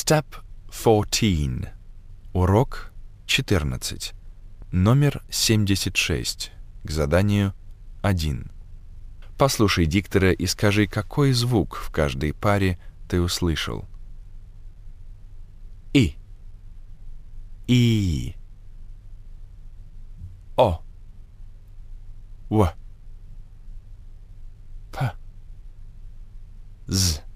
Step 14. Урок 14. Номер 76. К заданию 1. Послушай диктора и скажи, какой звук в каждой паре ты услышал. И. О. В. П. З.